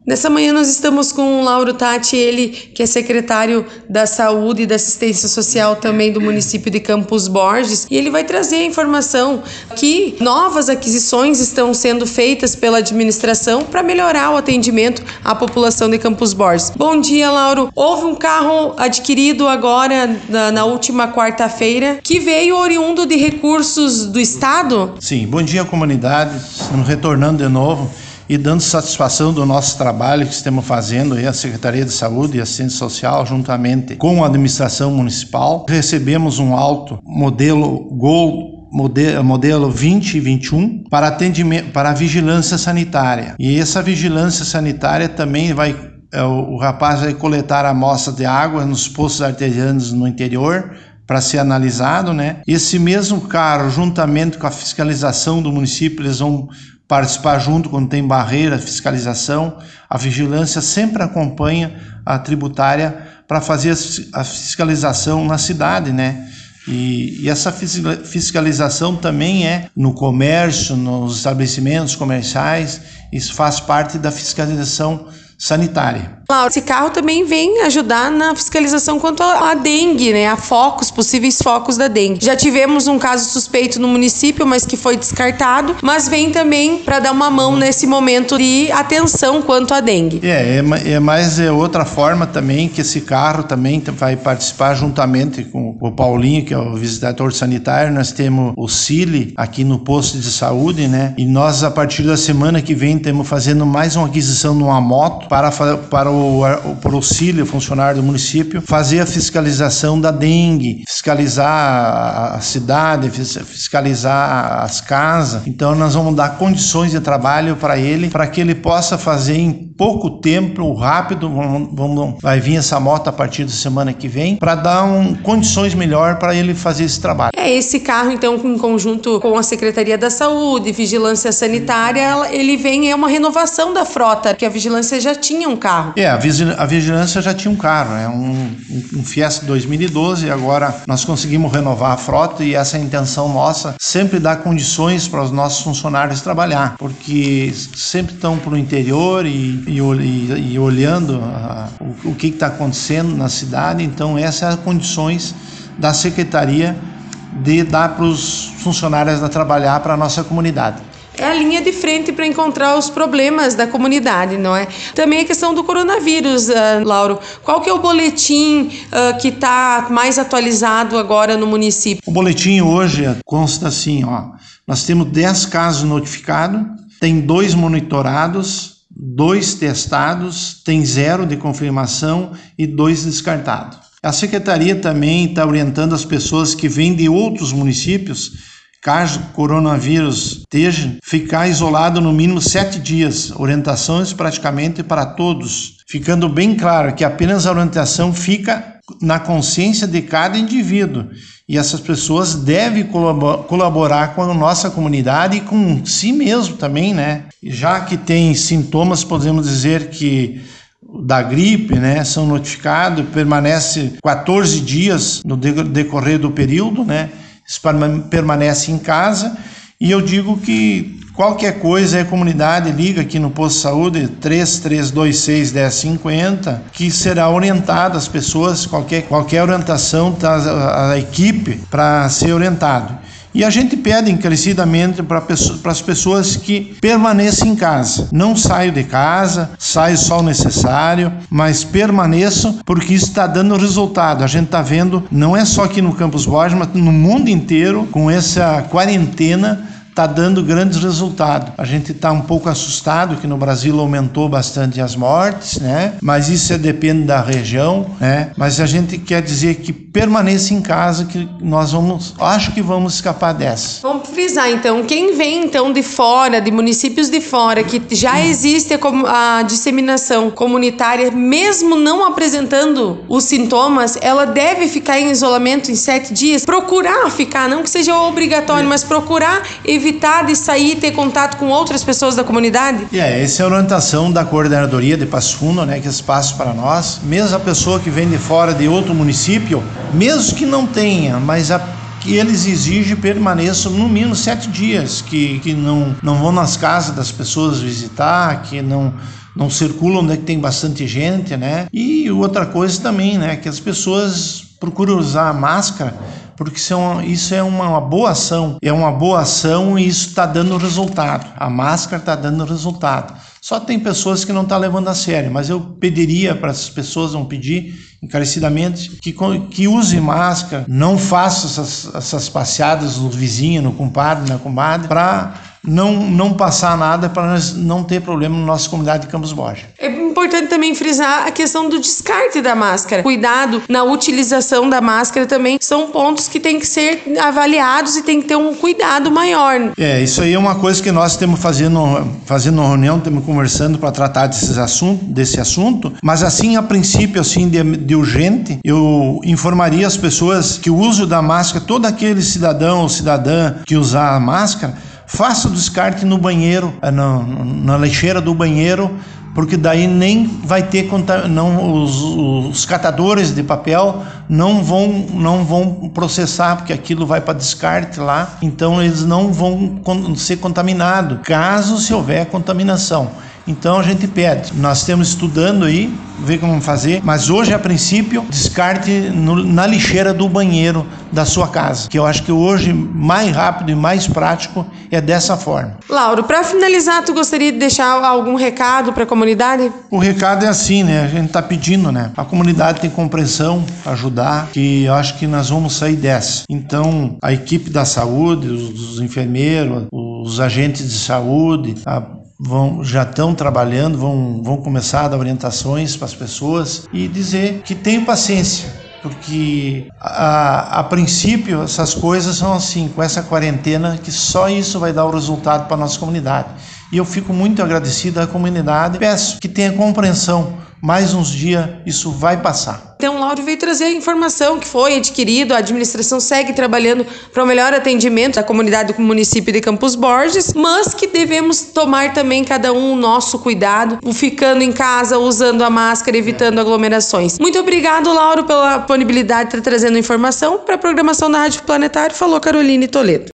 Nessa manhã nós estamos com o Lauro Tatti, ele que é secretário da Saúde e da Assistência Social também do município de Campos Borges, e ele vai trazer a informação que novas aquisições estão sendo feitas pela administração para melhorar o atendimento à população de Campos Borges. Bom dia, Lauro. Houve um carro adquirido agora na última quarta-feira que veio oriundo de recursos do Estado? Sim, bom dia, comunidade. Estamos retornando de novo e dando satisfação do nosso trabalho que estamos fazendo aí, a Secretaria de Saúde e Assistência Social, juntamente com a administração municipal. Recebemos um auto modelo Gol, modelo 2021 para atendimento, para a vigilância sanitária. E essa vigilância sanitária também o rapaz vai coletar amostras de água nos postos artesianos no interior para ser analisado, né? Esse mesmo carro, juntamente com a fiscalização do município, eles vão participar junto quando tem barreira, fiscalização. A vigilância sempre acompanha a tributária para fazer a fiscalização na cidade, né? E essa fiscalização também é no comércio, nos estabelecimentos comerciais, isso faz parte da fiscalização sanitária. Lauro, esse carro também vem ajudar na fiscalização quanto à dengue, né? A focos, possíveis focos da dengue. Já tivemos um caso suspeito no município, mas que foi descartado, mas vem também para dar uma mão nesse momento de atenção quanto à dengue. Mas é outra forma também que esse carro também vai participar juntamente com o Paulinho, que é o visitador sanitário. Nós temos o Cili aqui no posto de saúde, né? E nós, a partir da semana que vem, estamos fazendo mais uma aquisição de uma moto para o Cili, o funcionário do município, fazer a fiscalização da dengue, fiscalizar a cidade, fiscalizar as casas. Então nós vamos dar condições de trabalho para ele, para que ele possa fazer em pouco tempo, rápido. Vai vir essa moto a partir da semana que vem, para dar condições melhor para ele fazer esse trabalho. Esse carro, então, em conjunto com a Secretaria da Saúde, Vigilância Sanitária, ele vem, é uma renovação da frota, que a Vigilância já tinha um carro. A Vigilância já tinha um carro, né? um Fiesta 2012, e agora nós conseguimos renovar a frota, e essa é a intenção nossa, sempre dar condições para os nossos funcionários trabalhar, porque sempre estão para o interior e olhando o que está acontecendo na cidade. Então essas são as condições da Secretaria de dar para os funcionários a trabalhar para a nossa comunidade. É a linha de frente para encontrar os problemas da comunidade, não é? Também a questão do coronavírus, Lauro. Qual que é o boletim que está mais atualizado agora no município? O boletim hoje consta assim, nós temos 10 casos notificados, tem 2 monitorados, 2 testados, tem 0 de confirmação e 2 descartados. A Secretaria também está orientando as pessoas que vêm de outros municípios, caso o coronavírus esteja, ficar isolado no mínimo 7 dias. Orientações praticamente para todos, ficando bem claro que apenas a orientação fica na consciência de cada indivíduo, e essas pessoas devem colaborar com a nossa comunidade e com si mesmo também, né? Já que tem sintomas, podemos dizer que da gripe, né, são notificados, permanece 14 dias no decorrer do período, né? Permanece em casa. E eu digo que qualquer coisa, a comunidade liga aqui no posto de saúde 3326-1050, que será orientada as pessoas, qualquer orientação, a equipe para ser orientado. E a gente pede encarecidamente para as pessoas que permaneçam em casa. Não saiam de casa, saiam só o necessário, mas permaneçam, porque isso está dando resultado. A gente está vendo, não é só aqui no Campos Borges, mas no mundo inteiro, com essa quarentena, está dando grandes resultados. A gente está um pouco assustado que no Brasil aumentou bastante as mortes, né? Mas isso depende da região, né? Mas a gente quer dizer que permaneça em casa, que nós acho que vamos escapar dessa. Vamos frisar então, quem vem então de fora, de municípios de fora, que já existe a disseminação comunitária, mesmo não apresentando os sintomas, ela deve ficar em isolamento em 7 dias, procurar ficar, não que seja obrigatório, mas procurar evitar de sair e ter contato com outras pessoas da comunidade? Essa é a orientação da Coordenadoria de Passo Fundo, né, que eles passam para nós. Mesmo a pessoa que vem de fora de outro município, mesmo que não tenha, mas que eles exigem permaneçam no mínimo 7 dias, que não vão nas casas das pessoas visitar, que não não circulam onde é que tem bastante gente, né? E outra coisa também, né, que as pessoas procuram usar a máscara, porque isso é uma boa ação. É uma boa ação e isso está dando resultado. A máscara está dando resultado. Só tem pessoas que não estão levando a sério, mas eu pediria para essas pessoas, vão pedir encarecidamente, que use máscara, não faça essas passeadas no vizinho, no compadre, na comadre, para não passar nada, para nós não ter problema na nossa comunidade de Campos Borges. É importante também frisar a questão do descarte da máscara. Cuidado na utilização da máscara também são pontos que têm que ser avaliados e tem que ter um cuidado maior. Isso aí é uma coisa que nós estamos fazendo uma reunião, estamos conversando para tratar desse assunto, mas assim, a princípio, assim, de urgente, eu informaria as pessoas que o uso da máscara, todo aquele cidadão ou cidadã que usar a máscara, faça o descarte no banheiro, na lixeira do banheiro, porque daí nem vai ter os catadores de papel não vão processar, porque aquilo vai para descarte lá, então eles não vão ser contaminados, caso se houver contaminação. Então a gente pede, nós estamos estudando aí, ver como fazer, mas hoje a princípio descarte na lixeira do banheiro da sua casa, que eu acho que hoje mais rápido e mais prático é dessa forma. Lauro, para finalizar, tu gostaria de deixar algum recado para a comunidade? O recado é assim, né? A gente está pedindo, né? A comunidade tem compreensão, ajudar, que eu acho que nós vamos sair dessa. Então a equipe da saúde, os enfermeiros, os agentes de saúde, já estão trabalhando, vão começar a dar orientações para as pessoas e dizer que tem paciência, porque a princípio essas coisas são assim, com essa quarentena, que só isso vai dar o resultado para a nossa comunidade. E eu fico muito agradecido à comunidade, peço que tenha compreensão, mais uns dias isso vai passar. Então, o Lauro veio trazer a informação que foi adquirido, a administração segue trabalhando para o melhor atendimento da comunidade do município de Campos Borges, mas que devemos tomar também cada um o nosso cuidado, ficando em casa, usando a máscara, evitando aglomerações. Muito obrigado, Lauro, pela disponibilidade de estar trazendo informação para a programação da Rádio Planetário. Falou Caroline Toledo.